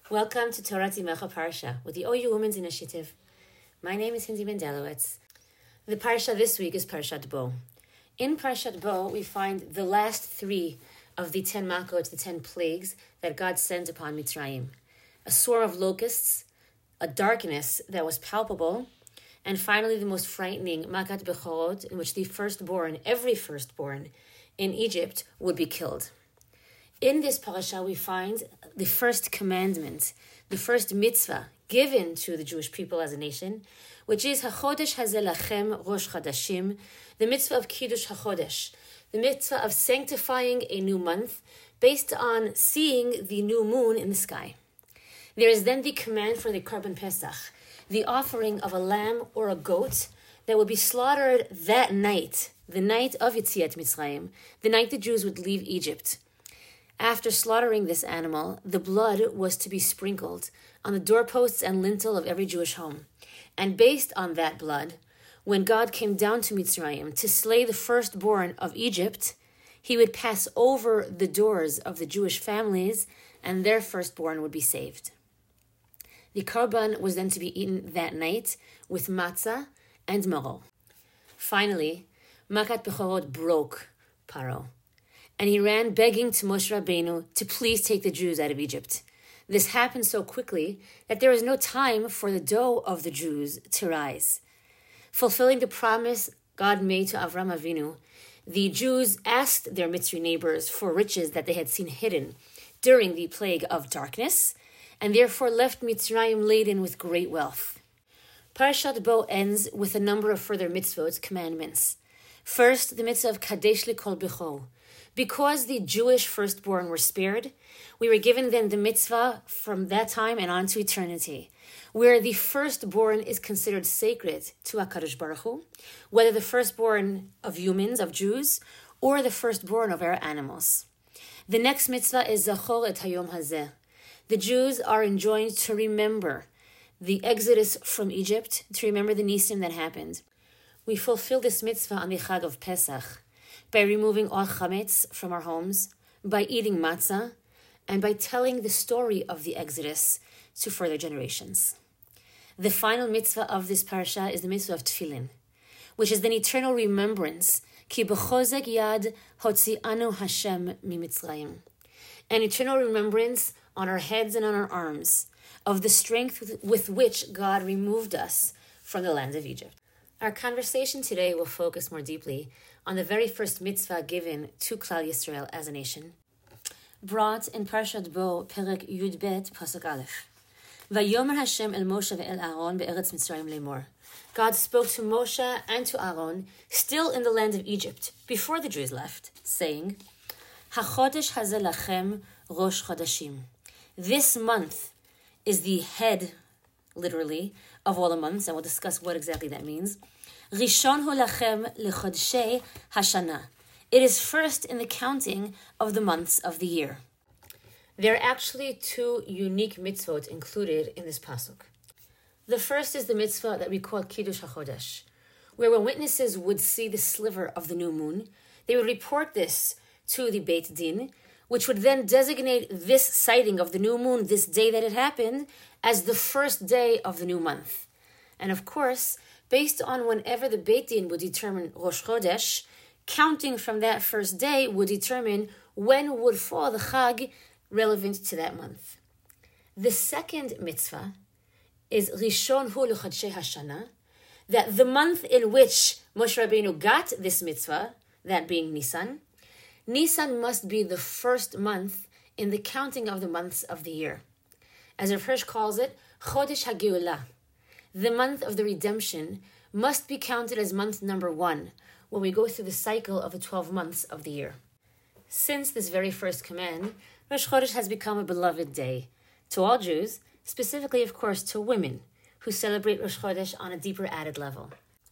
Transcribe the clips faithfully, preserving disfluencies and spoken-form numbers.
Welcome to Torah Timecha Parsha with the O U Women's Initiative. My name is Hindi Mendelowitz. The Parsha this week is Parshat Bo. In Parshat Bo, we find the last three of the ten makot, the ten plagues that God sent upon Mitzrayim. A swarm of locusts, a darkness that was palpable, and finally the most frightening Makat Bechorot, in which the firstborn, every firstborn in Egypt would be killed. In this parasha, we find the first commandment, the first mitzvah given to the Jewish people as a nation, which is HaChodesh Hazeh Lachem Rosh Chodashim, the mitzvah of Kiddush HaChodesh, the mitzvah of sanctifying a new month based on seeing the new moon in the sky. There is then the command for the Korban Pesach, the offering of a lamb or a goat that would be slaughtered that night, the night of Yetziat Mitzrayim, the night the Jews would leave Egypt. After slaughtering this animal, the blood was to be sprinkled on the doorposts and lintel of every Jewish home. And based on that blood, when God came down to Mitzrayim to slay the firstborn of Egypt, he would pass over the doors of the Jewish families and their firstborn would be saved. The korban was then to be eaten that night with matzah and maror. Finally, Makat Bechorot broke Paro, and he ran begging to Moshe Rabbeinu to please take the Jews out of Egypt. This happened so quickly that there was no time for the dough of the Jews to rise. Fulfilling the promise God made to Avram Avinu, the Jews asked their Mitzri neighbors for riches that they had seen hidden during the plague of darkness, and therefore left Mitzrayim laden with great wealth. Parashat Bo ends with a number of further mitzvot, commandments. First, the mitzvah of Kadesh Likol Bechor. Because the Jewish firstborn were spared, we were given then the mitzvah from that time and on to eternity, where the firstborn is considered sacred to HaKadosh Baruch Hu, whether the firstborn of humans, of Jews, or the firstborn of our animals. The next mitzvah is Zachor et Hayom Hazeh. The Jews are enjoined to remember the exodus from Egypt, to remember the nisim that happened. We fulfill this mitzvah on the Chag of Pesach, by removing all chametz from our homes, by eating matzah, and by telling the story of the Exodus to further generations. The final mitzvah of this parasha is the mitzvah of tefillin, which is an eternal remembrance, ki b'chozek yad hotzianu Hashem mimitzrayim, an eternal remembrance on our heads and on our arms of the strength with, with which God removed us from the land of Egypt. Our conversation today will focus more deeply on the very first mitzvah given to Klal Yisrael as a nation, brought in Parshat Bo, Perek Yud Bet, Pasuk Aleph. Vayomer Hashem el Moshe ve'el Aaron be'eretz Mitzrayim lemor. God spoke to Moshe and to Aaron, still in the land of Egypt, before the Jews left, saying, HaChodesh hazeh lachem Rosh Chodashim. This month is the head, literally, of all the months, and we'll discuss what exactly that means. Rishon hu lachem lechodshei hashana. It is first in the counting of the months of the year. There are actually two unique mitzvot included in this pasuk. The first is the mitzvah that we call Kiddush HaChodesh, where when witnesses would see the sliver of the new moon, they would report this to the Beit Din, which would then designate this sighting of the new moon, this day that it happened, as the first day of the new month. And of course, based on whenever the Beit Din would determine Rosh Chodesh, counting from that first day would determine when would fall the Chag relevant to that month. The second mitzvah is Rishon hu lechodshei hashana, that the month in which Moshe Rabbeinu got this mitzvah, that being Nisan, Nisan must be the first month in the counting of the months of the year. As Rav Hirsch calls it, Chodesh HaGeulah. The month of the redemption must be counted as month number one when we go through the cycle of the twelve months of the year. Since this very first command, Rosh Chodesh has become a beloved day to all Jews, specifically, of course, to women who celebrate Rosh Chodesh on a deeper added level.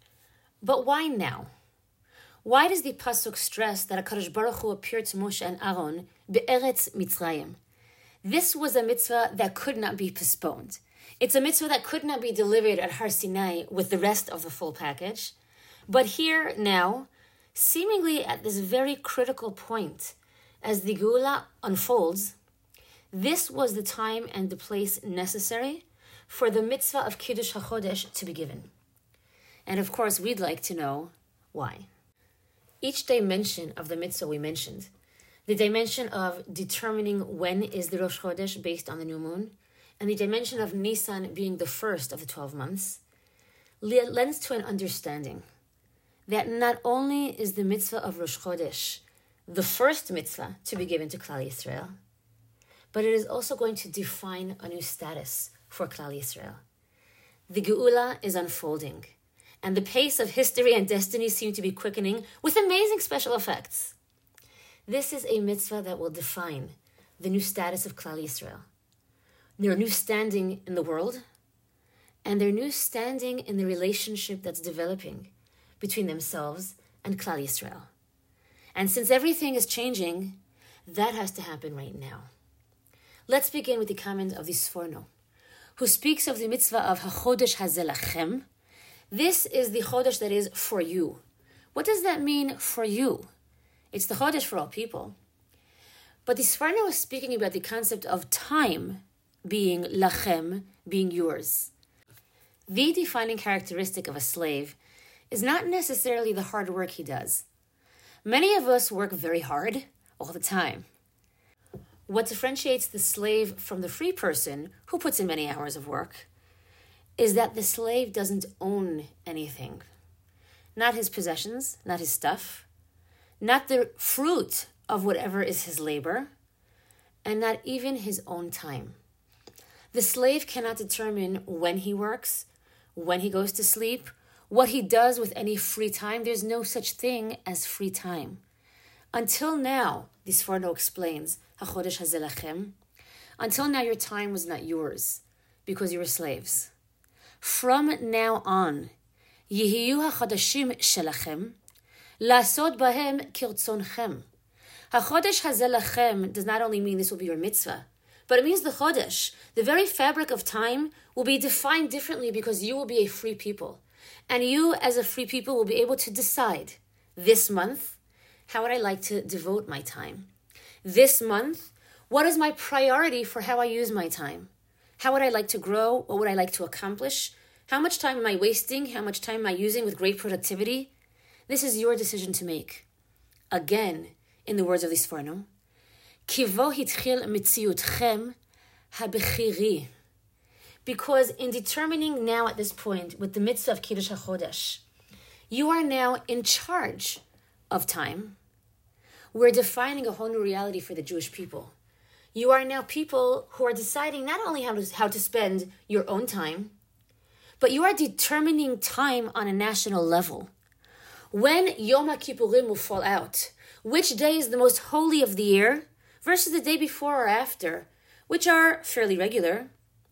But why now? Why does the pasuk stress that HaKadosh Baruch Hu appeared to Moshe and Aaron be'eretz Mitzrayim? This was a mitzvah that could not be postponed. It's a mitzvah that could not be delivered at Har Sinai with the rest of the full package. But here now, seemingly at this very critical point, as the Geula unfolds, this was the time and the place necessary for the mitzvah of Kiddush HaChodesh to be given. And of course, we'd like to know why. Each dimension of the mitzvah we mentioned, the dimension of determining when is the Rosh Chodesh based on the new moon, and the dimension of Nisan being the first of the twelve months, lends to an understanding that not only is the mitzvah of Rosh Chodesh the first mitzvah to be given to Klal Yisrael, but it is also going to define a new status for Klal Yisrael. The Geula is unfolding, and the pace of history and destiny seem to be quickening with amazing special effects. This is a mitzvah that will define the new status of Klal Yisrael, their new standing in the world, and their new standing in the relationship that's developing between themselves and Klal Yisrael. And since everything is changing, that has to happen right now. Let's begin with the comment of the Sforno, who speaks of the mitzvah of HaChodesh Hazeh Lachem. This is the Chodesh that is for you. What does that mean, for you? It's the Chodesh for all people. But the Sforno is speaking about the concept of time being Lachem, being yours. The defining characteristic of a slave is not necessarily the hard work he does. Many of us work very hard all the time. What differentiates the slave from the free person, who puts in many hours of work, is that the slave doesn't own anything. Not his possessions, not his stuff, not the fruit of whatever is his labor, and not even his own time. The slave cannot determine when he works, when he goes to sleep, what he does with any free time. There's no such thing as free time. Until now, the Sforno explains, HaChodesh Hazeh Lachem, until now your time was not yours because you were slaves. From now on, Yehiyu HaChodashim Shelachem, Lasod Bahem Kirtzonchem. HaChodesh Hazeh Lachem does not only mean this will be your mitzvah, but it means the Chodesh, the very fabric of time, will be defined differently because you will be a free people. And you, as a free people, will be able to decide, this month, how would I like to devote my time? This month, what is my priority for how I use my time? How would I like to grow? What would I like to accomplish? How much time am I wasting? How much time am I using with great productivity? This is your decision to make. Again, in the words of the Sforno, Kivo hitchil mitziutchem habechiri. Because in determining now at this point with the mitzvah of Kiddush HaChodesh, you are now in charge of time. We're defining a whole new reality for the Jewish people. You are now people who are deciding not only how to, how to spend your own time, but you are determining time on a national level. When Yom HaKippurim will fall out, which day is the most holy of the year versus the day before or after, which are fairly regular,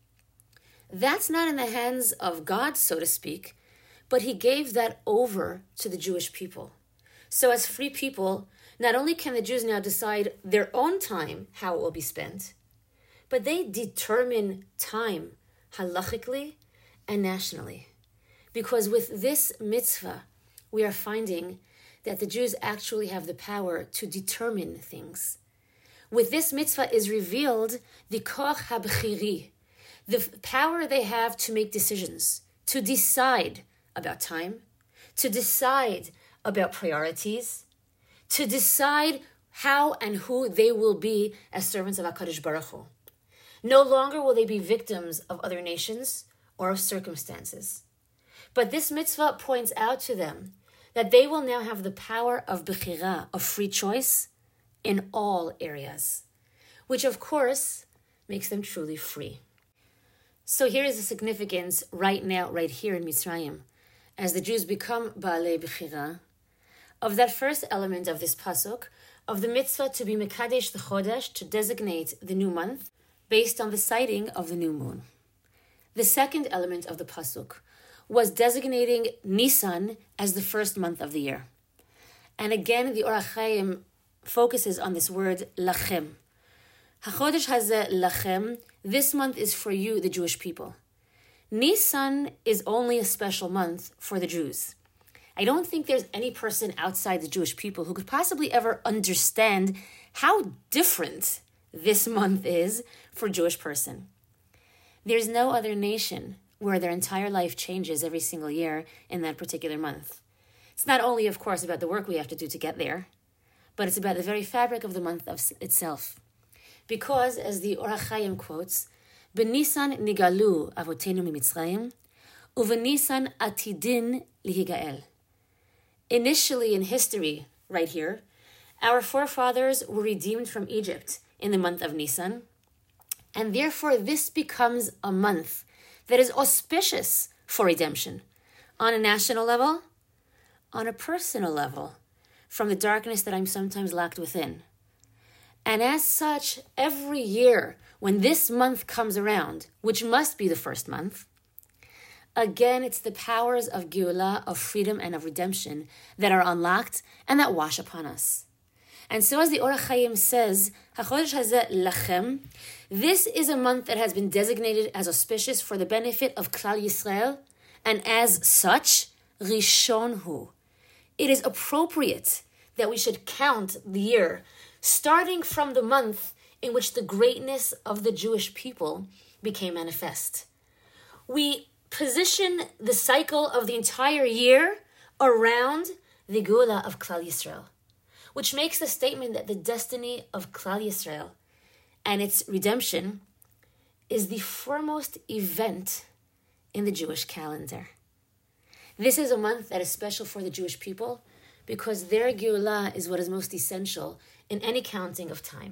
that's not in the hands of God, so to speak, but he gave that over to the Jewish people. So as free people, not only can the Jews now decide their own time, how it will be spent, but they determine time halachically and nationally. Because with this mitzvah, we are finding that the Jews actually have the power to determine things. With this mitzvah is revealed the koach habchiri, the power they have to make decisions, to decide about time, to decide about priorities, to decide how and who they will be as servants of HaKadosh Baruch Hu. No longer will they be victims of other nations or of circumstances. But this mitzvah points out to them that they will now have the power of bechira, of free choice, in all areas, which of course makes them truly free. So here is the significance right now, right here in Mitzrayim, as the Jews become Baalei Bechira, of that first element of this pasuk, of the mitzvah to be Mekadesh the Chodesh, to designate the new month, based on the sighting of the new moon. The second element of the pasuk was designating Nisan as the first month of the year. And again, the Or HaChaim focuses on this word, Lachem. HaChodesh Hazeh Lachem, this month is for you, the Jewish people. Nisan is only a special month for the Jews. I don't think there's any person outside the Jewish people who could possibly ever understand how different this month is for a Jewish person. There's no other nation where their entire life changes every single year in that particular month. It's not only, of course, about the work we have to do to get there, but it's about the very fabric of the month of itself. Because, as the Or HaChaim quotes, "B'Nisan nigalu avotenu mimitzrayim, u'v'Nisan atidin lihigael." Initially in history, right here, our forefathers were redeemed from Egypt in the month of Nisan, and therefore this becomes a month that is auspicious for redemption on a national level, on a personal level, from the darkness that I'm sometimes locked within. And as such, every year when this month comes around, which must be the first month, again, it's the powers of Geulah, of freedom and of redemption that are unlocked and that wash upon us. And so as the Or HaChaim says, HaChodesh Hazeh Lachem, this is a month that has been designated as auspicious for the benefit of Klal Yisrael, and as such, Rishon Hu. It is appropriate that we should count the year, starting from the month in which the greatness of the Jewish people became manifest. We position the cycle of the entire year around the Geulah of Klal Yisrael, which makes the statement that the destiny of Klal Yisrael and its redemption is the foremost event in the Jewish calendar. This is a month that is special for the Jewish people because their Geulah is what is most essential in any counting of time.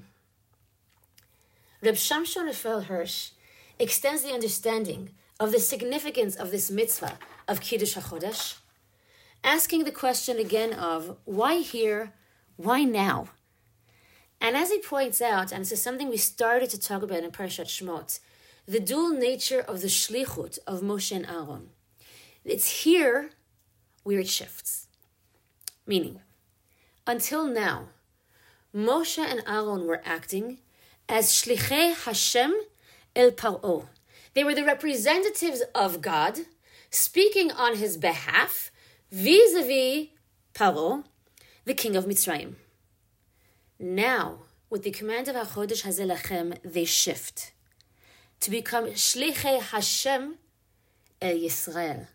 Reb Shamshon Raphael Hirsch extends the understanding of the significance of this mitzvah of Kiddush HaChodesh, asking the question again of why here, why now? And as he points out, and this is something we started to talk about in Parashat Shemot, the dual nature of the shlichut of Moshe and Aaron. It's here where it shifts. Meaning, until now, Moshe and Aaron were acting as shlichei Hashem el Paro. They were the representatives of God, speaking on his behalf, vis-a-vis Paro, the king of Mitzrayim. Now, with the command of HaChodesh Hazeh Lachem, they shift to become shlichei Hashem el Yisrael,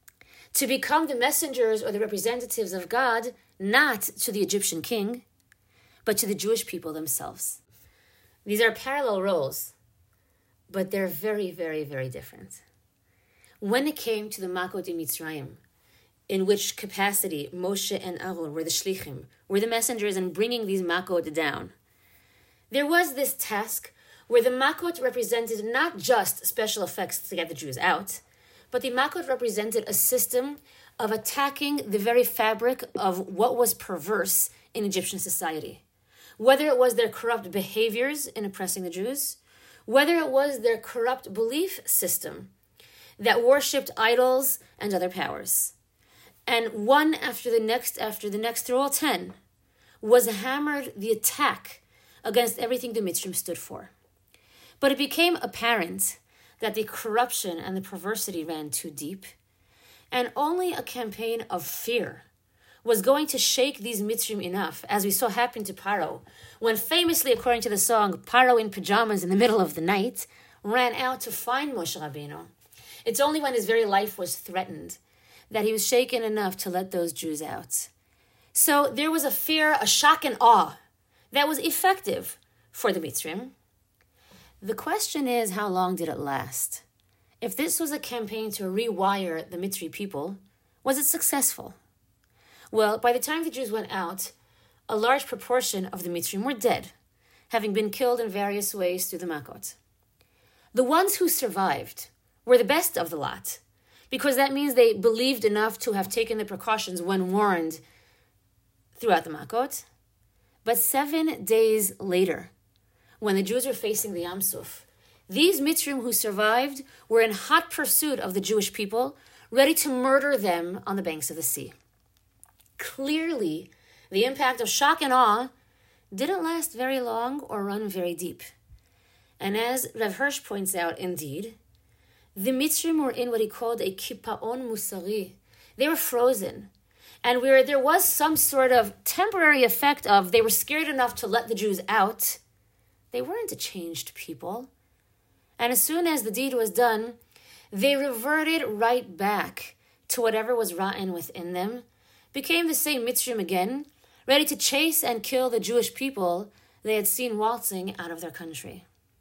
to become the messengers or the representatives of God, not to the Egyptian king, but to the Jewish people themselves. These are parallel roles, but they're very, very, very different. When it came to the Makot in Mitzrayim, in which capacity Moshe and Aaron were the shlichim, were the messengers in bringing these Makot down, there was this task where the Makot represented not just special effects to get the Jews out, but the Makot represented a system of attacking the very fabric of what was perverse in Egyptian society. Whether it was their corrupt behaviors in oppressing the Jews, whether it was their corrupt belief system that worshipped idols and other powers. And one after the next after the next, through all ten, was hammered the attack against everything the Mitzrayim stood for. But it became apparent that the corruption and the perversity ran too deep, and only a campaign of fear was going to shake these Mitzrayim enough, as we saw happen to Paro, when famously, according to the song, Paro in pajamas in the middle of the night ran out to find Moshe Rabbeinu. It's only when his very life was threatened that he was shaken enough to let those Jews out. So there was a fear, a shock and awe that was effective for the Mitzrayim. The question is, how long did it last? If this was a campaign to rewire the Mitzri people, was it successful? Well, by the time the Jews went out, a large proportion of the Mitzrayim were dead, having been killed in various ways through the Makot. The ones who survived were the best of the lot, because that means they believed enough to have taken the precautions when warned throughout the Makot. But seven days later, when the Jews were facing the Yam Suf, these Mitzrayim who survived were in hot pursuit of the Jewish people, ready to murder them on the banks of the sea. Clearly, the impact of shock and awe didn't last very long or run very deep. And as Rav Hirsch points out, indeed, the Mitzrayim were in what he called a kipaon musari. They were frozen. And where there was some sort of temporary effect of they were scared enough to let the Jews out, They weren't a changed people. And as soon as the deed was done, they reverted right back to whatever was rotten within them, became the same Mitzrim again, ready to chase and kill the Jewish people they had seen waltzing out of their country.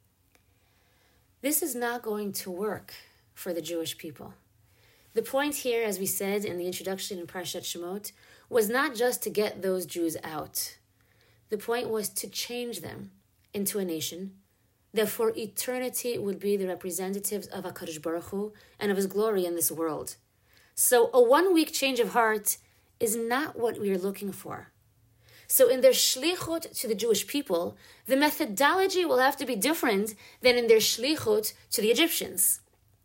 This is not going to work for the Jewish people. The point here, as we said in the introduction in Parshat Shemot, was not just to get those Jews out. The point was to change them into a nation that for eternity would be the representatives of HaKadosh Baruch Hu and of His glory in this world. So a one-week change of heart is not what we are looking for. So in their shlichut to the Jewish people, the methodology will have to be different than in their shlichut to the Egyptians.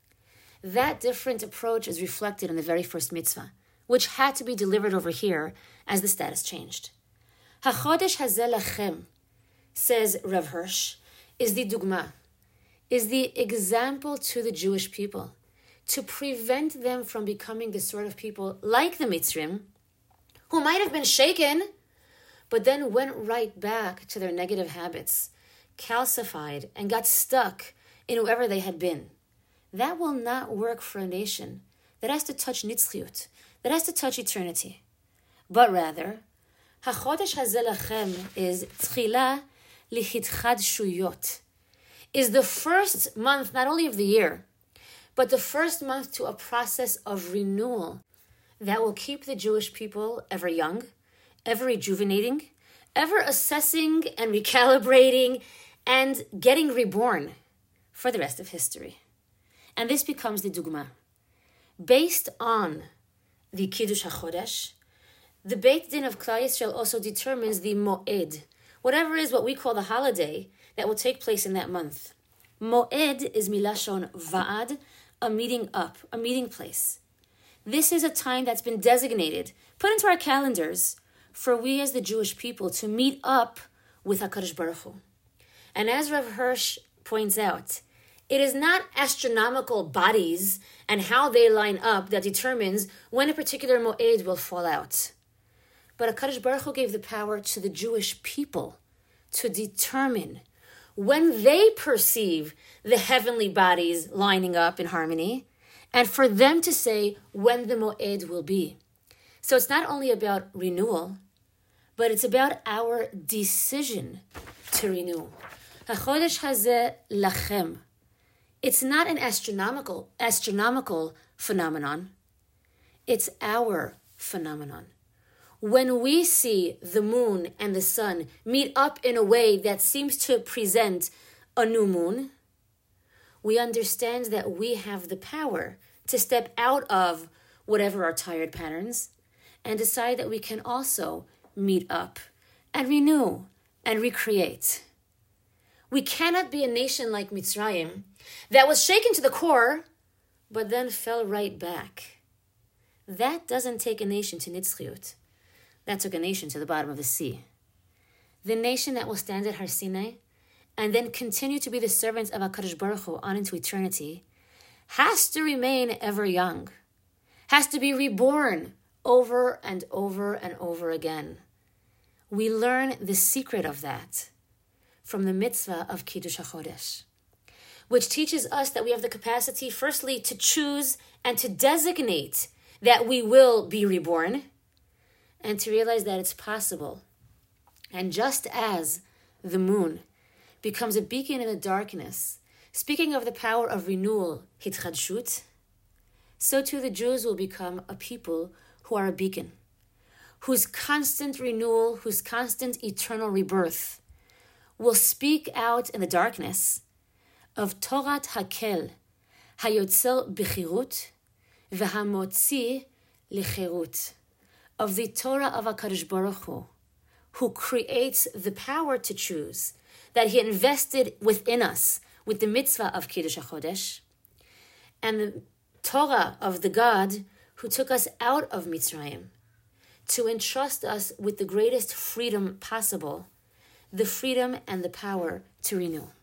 That different approach is reflected in the very first mitzvah, which had to be delivered over here as the status changed. HaChodesh hazeh lachem, says Rav Hirsch, is the dugma, is the example to the Jewish people, to prevent them from becoming the sort of people like the Mitzrim, who might have been shaken, but then went right back to their negative habits, calcified, and got stuck in whoever they had been. That will not work for a nation that has to touch nitzchiyut, that has to touch eternity. But rather, HaChodesh hazeh lachem is tchila lichitchadshuyot, is the first month not only of the year, but the first month to a process of renewal that will keep the Jewish people ever young, ever rejuvenating, ever assessing and recalibrating and getting reborn for the rest of history. And this becomes the dugma. Based on the Kiddush HaChodesh, the Beit Din of Klal Yisrael also determines the moed, whatever is what we call the holiday that will take place in that month. Moed is milashon va'ad, a meeting up, a meeting place. This is a time that's been designated, put into our calendars, for we as the Jewish people to meet up with HaKadosh Baruch Hu. And as Rav Hirsch points out, it is not astronomical bodies and how they line up that determines when a particular moed will fall out. But HaKadosh Baruch Hu gave the power to the Jewish people to determine when they perceive the heavenly bodies lining up in harmony, and for them to say when the moed will be. So it's not only about renewal, but it's about our decision to renew. HaChodesh hazeh lachem. It's not an astronomical, astronomical phenomenon. It's our phenomenon. When we see the moon and the sun meet up in a way that seems to present a new moon, we understand that we have the power to step out of whatever our tired patterns and decide that we can also meet up and renew and recreate. We cannot be a nation like Mitzrayim that was shaken to the core, but then fell right back. That doesn't take a nation to Nitzchiyut. That took a nation to the bottom of the sea. The nation that will stand at Har Sinai and then continue to be the servants of HaKadosh Baruch Hu on into eternity has to remain ever young, has to be reborn over and over and over again. We learn the secret of that from the mitzvah of Kiddush HaChodesh, which teaches us that we have the capacity, firstly, to choose and to designate that we will be reborn, and to realize that it's possible. And just as the moon becomes a beacon in the darkness, speaking of the power of renewal, hitchadshut, so too the Jews will become a people who are a beacon, whose constant renewal, whose constant eternal rebirth will speak out in the darkness of Torat Hakel, Hayotzel Bechirut, V'hamotzi Lichirut, of the Torah of HaKadosh Baruch Hu, who creates the power to choose, that He invested within us with the mitzvah of Kiddush HaChodesh, and the Torah of the God who took us out of Mitzrayim to entrust us with the greatest freedom possible, the freedom and the power to renew.